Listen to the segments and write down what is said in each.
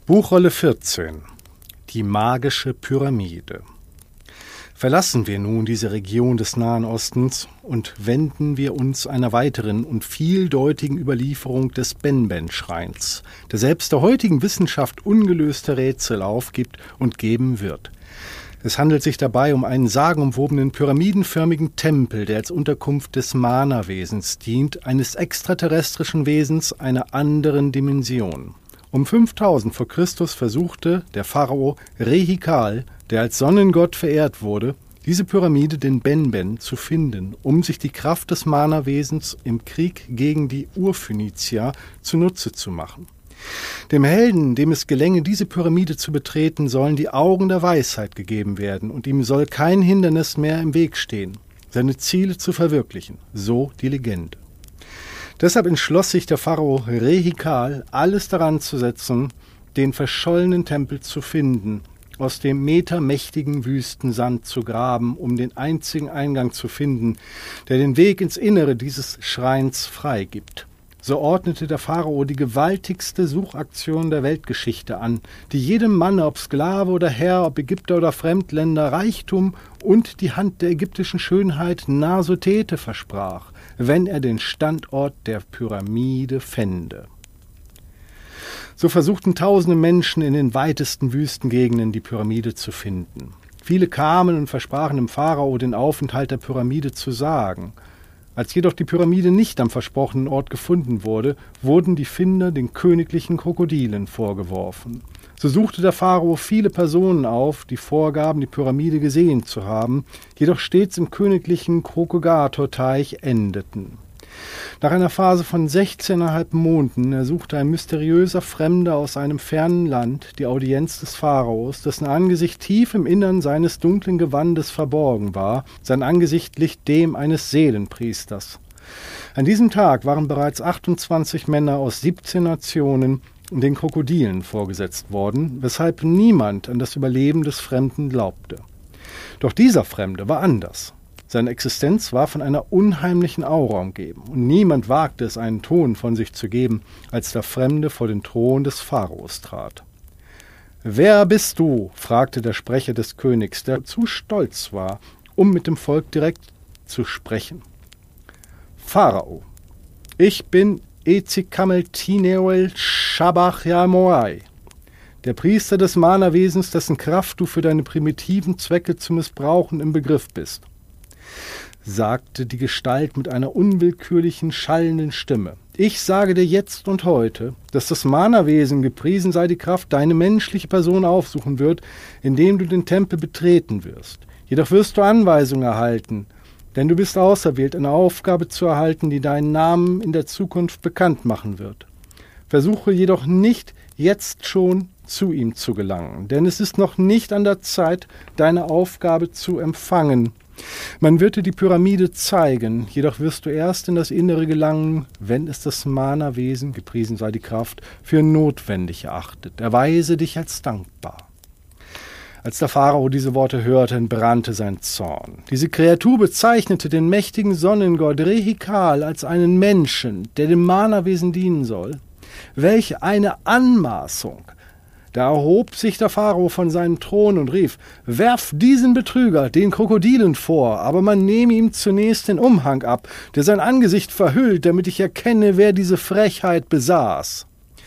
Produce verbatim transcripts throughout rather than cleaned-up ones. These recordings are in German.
Buchrolle vierzehn. Die magische Pyramide. Verlassen wir nun diese Region des Nahen Ostens und wenden wir uns einer weiteren und vieldeutigen Überlieferung des Benben-Schreins, der selbst der heutigen Wissenschaft ungelöste Rätsel aufgibt und geben wird. Es handelt sich dabei um einen sagenumwobenen pyramidenförmigen Tempel, der als Unterkunft des Mana-Wesens dient, eines extraterrestrischen Wesens einer anderen Dimension. Um fünftausend vor Christus versuchte der Pharao Rehikal, der als Sonnengott verehrt wurde, diese Pyramide, den Benben, zu finden, um sich die Kraft des Mana-Wesens im Krieg gegen die Urphönizier zunutze zu machen. Dem Helden, dem es gelänge, diese Pyramide zu betreten, sollen die Augen der Weisheit gegeben werden, und ihm soll kein Hindernis mehr im Weg stehen, seine Ziele zu verwirklichen, so die Legende. Deshalb entschloss sich der Pharao Rehikal, alles daran zu setzen, den verschollenen Tempel zu finden, aus dem metermächtigen Wüstensand zu graben, um den einzigen Eingang zu finden, der den Weg ins Innere dieses Schreins freigibt. So ordnete der Pharao die gewaltigste Suchaktion der Weltgeschichte an, die jedem Mann, ob Sklave oder Herr, ob Ägypter oder Fremdländer, Reichtum und die Hand der ägyptischen Schönheit Nasotete versprach, wenn er den Standort der Pyramide fände. So versuchten tausende Menschen in den weitesten Wüstengegenden die Pyramide zu finden. Viele kamen und versprachen dem Pharao, den Aufenthalt der Pyramide zu sagen. Als jedoch die Pyramide nicht am versprochenen Ort gefunden wurde, wurden die Finder den königlichen Krokodilen vorgeworfen. So suchte der Pharao viele Personen auf, die vorgaben, die Pyramide gesehen zu haben, jedoch stets im königlichen Krokogator-Teich endeten. Nach einer Phase von sechzehneinhalb Monaten ersuchte ein mysteriöser Fremder aus einem fernen Land die Audienz des Pharaos, dessen Angesicht tief im Innern seines dunklen Gewandes verborgen war. Sein Angesicht glich dem eines Seelenpriesters. An diesem Tag waren bereits achtundzwanzig Männer aus siebzehn Nationen den Krokodilen vorgesetzt worden, weshalb niemand an das Überleben des Fremden glaubte. Doch dieser Fremde war anders. Seine Existenz war von einer unheimlichen Aura umgeben, und niemand wagte es, einen Ton von sich zu geben, als der Fremde vor den Thron des Pharaos trat. »Wer bist du?« fragte der Sprecher des Königs, der zu stolz war, um mit dem Volk direkt zu sprechen. »Pharao, ich bin Ezikameltineuel Shabachyamoai, der Priester des Mana-Wesens, dessen Kraft du für deine primitiven Zwecke zu missbrauchen im Begriff bist«, sagte die Gestalt mit einer unwillkürlichen, schallenden Stimme. »Ich sage dir jetzt und heute, dass das Mana-Wesen, gepriesen sei die Kraft, deine menschliche Person aufsuchen wird, indem du den Tempel betreten wirst. Jedoch wirst du Anweisungen erhalten, denn du bist auserwählt, eine Aufgabe zu erhalten, die deinen Namen in der Zukunft bekannt machen wird. Versuche jedoch nicht, jetzt schon zu ihm zu gelangen, denn es ist noch nicht an der Zeit, deine Aufgabe zu empfangen. Man wird dir die Pyramide zeigen, jedoch wirst du erst in das Innere gelangen, wenn es das Mana-Wesen, gepriesen sei die Kraft, für notwendig erachtet. Erweise dich als dankbar.« Als der Pharao diese Worte hörte, entbrannte sein Zorn. Diese Kreatur bezeichnete den mächtigen Sonnengott Rehikal als einen Menschen, der dem Mana-Wesen dienen soll. Welch eine Anmaßung! Da erhob sich der Pharao von seinem Thron und rief: »Werf diesen Betrüger den Krokodilen vor, aber man nehme ihm zunächst den Umhang ab, der sein Angesicht verhüllt, damit ich erkenne, wer diese Frechheit besaß.«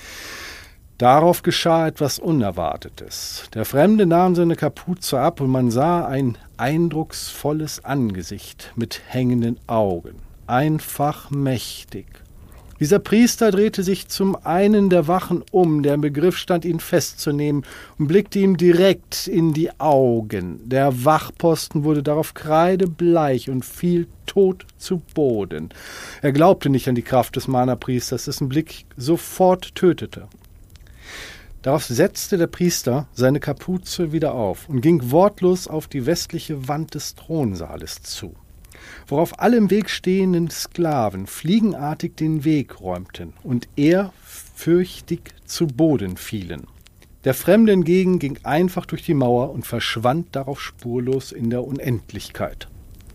Darauf geschah etwas Unerwartetes. Der Fremde nahm seine Kapuze ab, und man sah ein eindrucksvolles Angesicht mit hängenden Augen, einfach mächtig. Dieser Priester drehte sich zum einen der Wachen um, der im Begriff stand, ihn festzunehmen, und blickte ihm direkt in die Augen. Der Wachposten wurde darauf kreidebleich und fiel tot zu Boden. Er glaubte nicht an die Kraft des Mana-Priesters, dessen Blick sofort tötete. Darauf setzte der Priester seine Kapuze wieder auf und ging wortlos auf die westliche Wand des Thronsaales zu, worauf alle im Weg stehenden Sklaven fliegenartig den Weg räumten und ehrfürchtig zu Boden fielen. Der Fremde hingegen ging einfach durch die Mauer und verschwand darauf spurlos in der Unendlichkeit.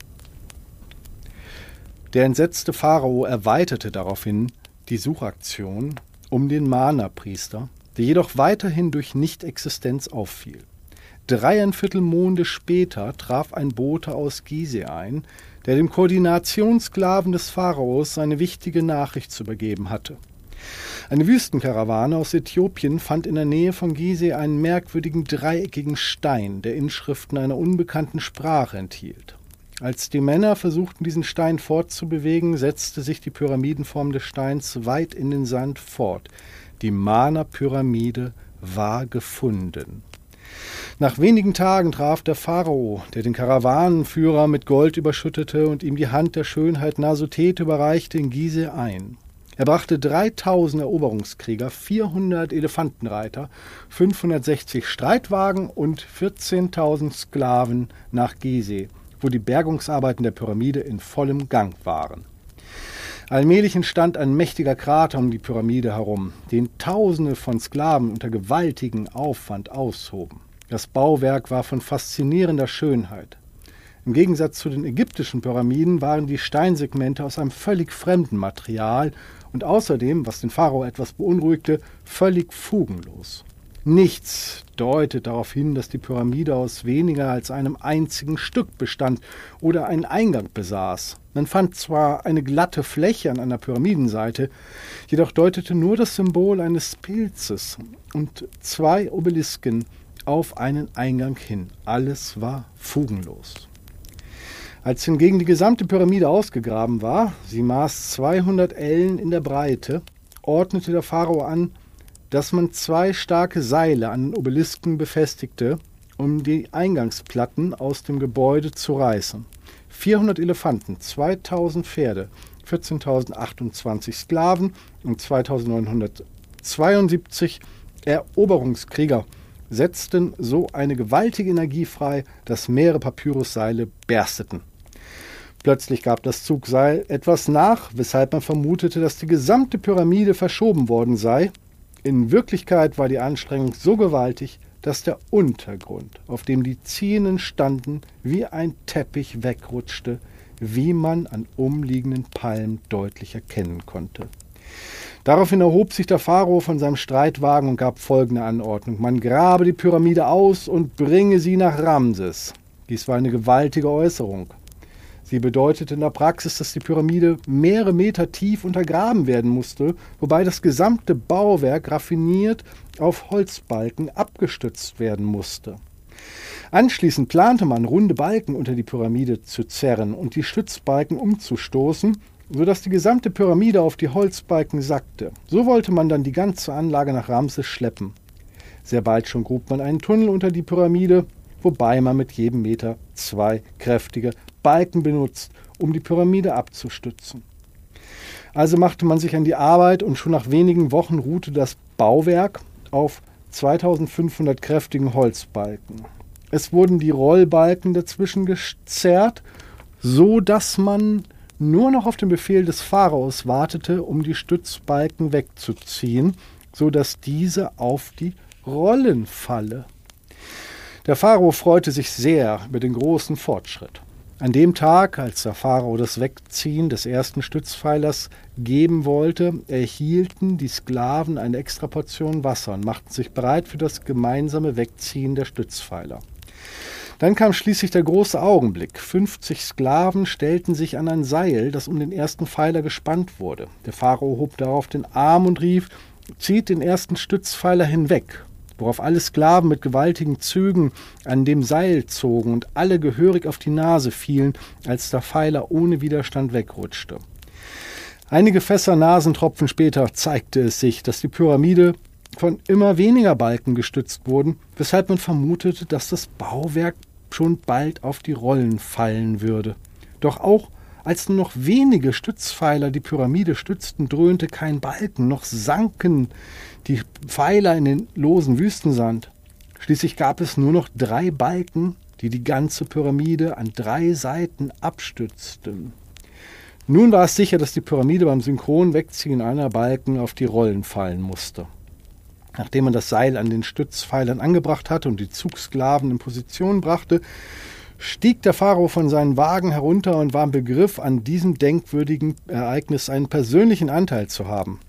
Der entsetzte Pharao erweiterte daraufhin die Suchaktion um den Mana-Priester der jedoch weiterhin durch Nichtexistenz auffiel. Dreieinviertel Monde später traf ein Bote aus Gizeh ein, der dem Koordinationssklaven des Pharaos seine wichtige Nachricht zu übergeben hatte. Eine Wüstenkarawane aus Äthiopien fand in der Nähe von Gizeh einen merkwürdigen dreieckigen Stein, der Inschriften einer unbekannten Sprache enthielt. Als die Männer versuchten, diesen Stein fortzubewegen, setzte sich die Pyramidenform des Steins weit in den Sand fort. Die Mana-Pyramide war gefunden. Nach wenigen Tagen traf der Pharao, der den Karawanenführer mit Gold überschüttete und ihm die Hand der Schönheit Nasotet überreichte, in Gizeh ein. Er brachte dreitausend Eroberungskrieger, vierhundert Elefantenreiter, fünfhundertsechzig Streitwagen und vierzehntausend Sklaven nach Gizeh, wo die Bergungsarbeiten der Pyramide in vollem Gang waren. Allmählich entstand ein mächtiger Krater um die Pyramide herum, den Tausende von Sklaven unter gewaltigem Aufwand aushoben. Das Bauwerk war von faszinierender Schönheit. Im Gegensatz zu den ägyptischen Pyramiden waren die Steinsegmente aus einem völlig fremden Material und außerdem, was den Pharao etwas beunruhigte, völlig fugenlos. Nichts deutet darauf hin, dass die Pyramide aus weniger als einem einzigen Stück bestand oder einen Eingang besaß. Man fand zwar eine glatte Fläche an einer Pyramidenseite, jedoch deutete nur das Symbol eines Pilzes und zwei Obelisken auf einen Eingang hin. Alles war fugenlos. Als hingegen die gesamte Pyramide ausgegraben war, sie maß zweihundert Ellen in der Breite, ordnete der Pharao an, dass man zwei starke Seile an den Obelisken befestigte, um die Eingangsplatten aus dem Gebäude zu reißen. vierhundert Elefanten, zweitausend Pferde, vierzehntausendachtundzwanzig Sklaven und zweitausendneunhundertzweiundsiebzig Eroberungskrieger setzten so eine gewaltige Energie frei, dass mehrere Papyrusseile bersteten. Plötzlich gab das Zugseil etwas nach, weshalb man vermutete, dass die gesamte Pyramide verschoben worden sei. In Wirklichkeit war die Anstrengung so gewaltig, dass der Untergrund, auf dem die Ziehenden standen, wie ein Teppich wegrutschte, wie man an umliegenden Palmen deutlich erkennen konnte. Daraufhin erhob sich der Pharao von seinem Streitwagen und gab folgende Anordnung: Man grabe die Pyramide aus und bringe sie nach Ramses. Dies war eine gewaltige Äußerung. Sie bedeutete in der Praxis, dass die Pyramide mehrere Meter tief untergraben werden musste, wobei das gesamte Bauwerk raffiniert auf Holzbalken abgestützt werden musste. Anschließend plante man, runde Balken unter die Pyramide zu zerren und die Stützbalken umzustoßen, sodass die gesamte Pyramide auf die Holzbalken sackte. So wollte man dann die ganze Anlage nach Ramses schleppen. Sehr bald schon grub man einen Tunnel unter die Pyramide, wobei man mit jedem Meter zwei kräftige Balken benutzt, um die Pyramide abzustützen. Also machte man sich an die Arbeit und schon nach wenigen Wochen ruhte das Bauwerk auf zweitausendfünfhundert kräftigen Holzbalken. Es wurden die Rollbalken dazwischen gezerrt, so dass man nur noch auf den Befehl des Pharaos wartete, um die Stützbalken wegzuziehen, so dass diese auf die Rollen falle. Der Pharao freute sich sehr über den großen Fortschritt. An dem Tag, als der Pharao das Wegziehen des ersten Stützpfeilers geben wollte, erhielten die Sklaven eine extra Portion Wasser und machten sich bereit für das gemeinsame Wegziehen der Stützpfeiler. Dann kam schließlich der große Augenblick. fünfzig Sklaven stellten sich an ein Seil, das um den ersten Pfeiler gespannt wurde. Der Pharao hob darauf den Arm und rief: Zieht den ersten Stützpfeiler hinweg, worauf alle Sklaven mit gewaltigen Zügen an dem Seil zogen und alle gehörig auf die Nase fielen, als der Pfeiler ohne Widerstand wegrutschte. Einige Fässer Nasentropfen später zeigte es sich, dass die Pyramide von immer weniger Balken gestützt wurden, weshalb man vermutete, dass das Bauwerk schon bald auf die Rollen fallen würde. Doch auch als nur noch wenige Stützpfeiler die Pyramide stützten, dröhnte kein Balken, noch sanken die Pfeiler in den losen Wüstensand. Schließlich gab es nur noch drei Balken, die die ganze Pyramide an drei Seiten abstützten. Nun war es sicher, dass die Pyramide beim synchronen Wegziehen einer Balken auf die Rollen fallen musste. Nachdem man das Seil an den Stützpfeilern angebracht hatte und die Zugsklaven in Position brachte, stieg der Pharao von seinem Wagen herunter und war im Begriff, an diesem denkwürdigen Ereignis einen persönlichen Anteil zu haben.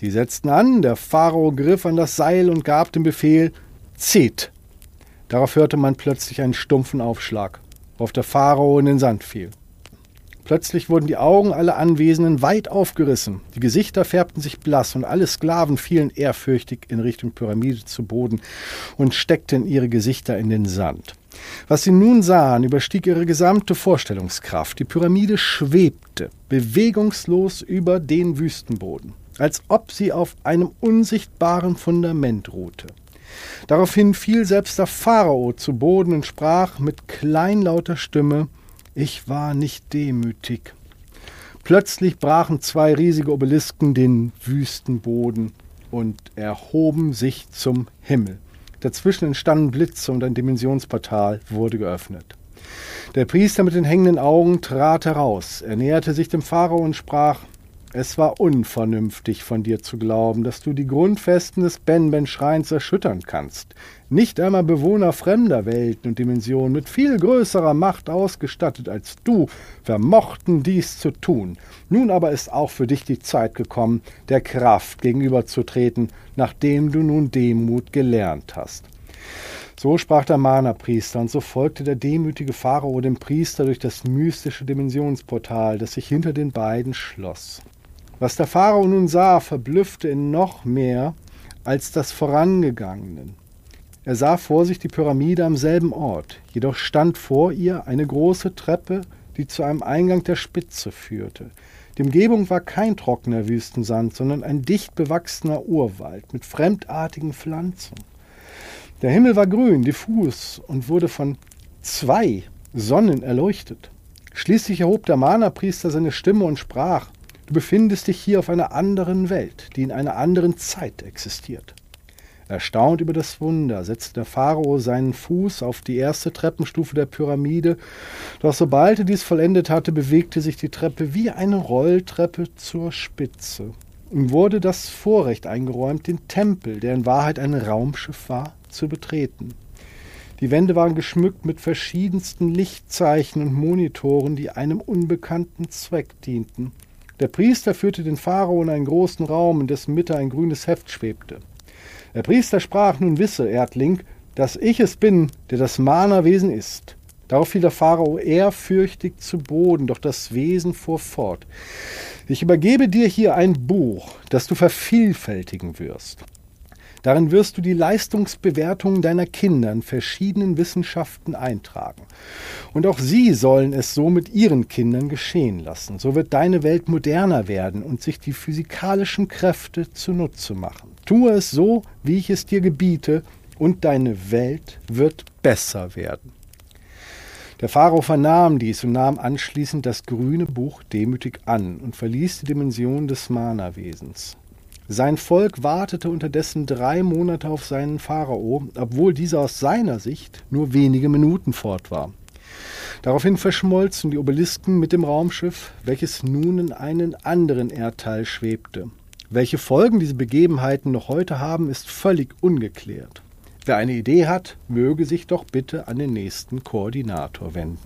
Sie setzten an, der Pharao griff an das Seil und gab den Befehl, zieht. Darauf hörte man plötzlich einen stumpfen Aufschlag, worauf der Pharao in den Sand fiel. Plötzlich wurden die Augen aller Anwesenden weit aufgerissen, die Gesichter färbten sich blass und alle Sklaven fielen ehrfürchtig in Richtung Pyramide zu Boden und steckten ihre Gesichter in den Sand. Was sie nun sahen, überstieg ihre gesamte Vorstellungskraft. Die Pyramide schwebte, bewegungslos über den Wüstenboden, als ob sie auf einem unsichtbaren Fundament ruhte. Daraufhin fiel selbst der Pharao zu Boden und sprach mit kleinlauter Stimme: Ich war nicht demütig. Plötzlich brachen zwei riesige Obelisken den Wüstenboden und erhoben sich zum Himmel. Dazwischen entstanden Blitze und ein Dimensionsportal wurde geöffnet. Der Priester mit den hängenden Augen trat heraus. Er näherte sich dem Pharao und sprach: Es war unvernünftig von dir zu glauben, dass du die Grundfesten des Ben-Ben-Schreins erschüttern kannst. Nicht einmal Bewohner fremder Welten und Dimensionen mit viel größerer Macht ausgestattet als du vermochten dies zu tun. Nun aber ist auch für dich die Zeit gekommen, der Kraft gegenüberzutreten, nachdem du nun Demut gelernt hast. So sprach der Mana-Priester, und so folgte der demütige Pharao dem Priester durch das mystische Dimensionsportal, das sich hinter den beiden schloss. Was der Pharao nun sah, verblüffte ihn noch mehr als das Vorangegangene. Er sah vor sich die Pyramide am selben Ort, jedoch stand vor ihr eine große Treppe, die zu einem Eingang der Spitze führte. Die Umgebung war kein trockener Wüstensand, sondern ein dicht bewachsener Urwald mit fremdartigen Pflanzen. Der Himmel war grün, diffus und wurde von zwei Sonnen erleuchtet. Schließlich erhob der Mana-Priester seine Stimme und sprach: Du befindest dich hier auf einer anderen Welt, die in einer anderen Zeit existiert. Erstaunt über das Wunder setzte der Pharao seinen Fuß auf die erste Treppenstufe der Pyramide, doch sobald er dies vollendet hatte, bewegte sich die Treppe wie eine Rolltreppe zur Spitze. Ihm wurde das Vorrecht eingeräumt, den Tempel, der in Wahrheit ein Raumschiff war, zu betreten. Die Wände waren geschmückt mit verschiedensten Lichtzeichen und Monitoren, die einem unbekannten Zweck dienten. Der Priester führte den Pharao in einen großen Raum, in dessen Mitte ein grünes Heft schwebte. Der Priester sprach: Nun wisse, Erdling, dass ich es bin, der das Mana-Wesen ist. Darauf fiel der Pharao ehrfürchtig zu Boden, doch das Wesen fuhr fort: Ich übergebe dir hier ein Buch, das du vervielfältigen wirst. Darin wirst du die Leistungsbewertungen deiner Kinder in verschiedenen Wissenschaften eintragen. Und auch sie sollen es so mit ihren Kindern geschehen lassen. So wird deine Welt moderner werden und sich die physikalischen Kräfte zunutze machen. Tue es so, wie ich es dir gebiete, und deine Welt wird besser werden. Der Pharao vernahm dies und nahm anschließend das grüne Buch demütig an und verließ die Dimension des Mana-Wesens. Sein Volk wartete unterdessen drei Monate auf seinen Pharao, obwohl dieser aus seiner Sicht nur wenige Minuten fort war. Daraufhin verschmolzen die Obelisken mit dem Raumschiff, welches nun in einen anderen Erdteil schwebte. Welche Folgen diese Begebenheiten noch heute haben, ist völlig ungeklärt. Wer eine Idee hat, möge sich doch bitte an den nächsten Koordinator wenden.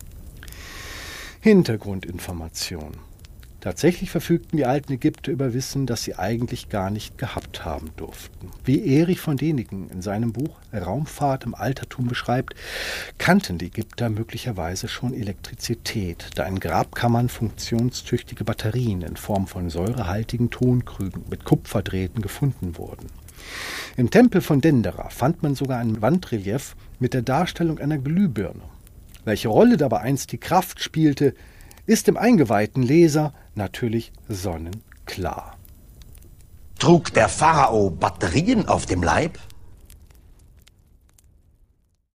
Hintergrundinformation. Tatsächlich verfügten die alten Ägypter über Wissen, das sie eigentlich gar nicht gehabt haben durften. Wie Erich von Däniken in seinem Buch Raumfahrt im Altertum beschreibt, kannten die Ägypter möglicherweise schon Elektrizität, da in Grabkammern funktionstüchtige Batterien in Form von säurehaltigen Tonkrügen mit Kupferdrähten gefunden wurden. Im Tempel von Dendera fand man sogar ein Wandrelief mit der Darstellung einer Glühbirne. Welche Rolle dabei einst die Kraft spielte, ist dem eingeweihten Leser natürlich sonnenklar. Trug der Pharao Batterien auf dem Leib?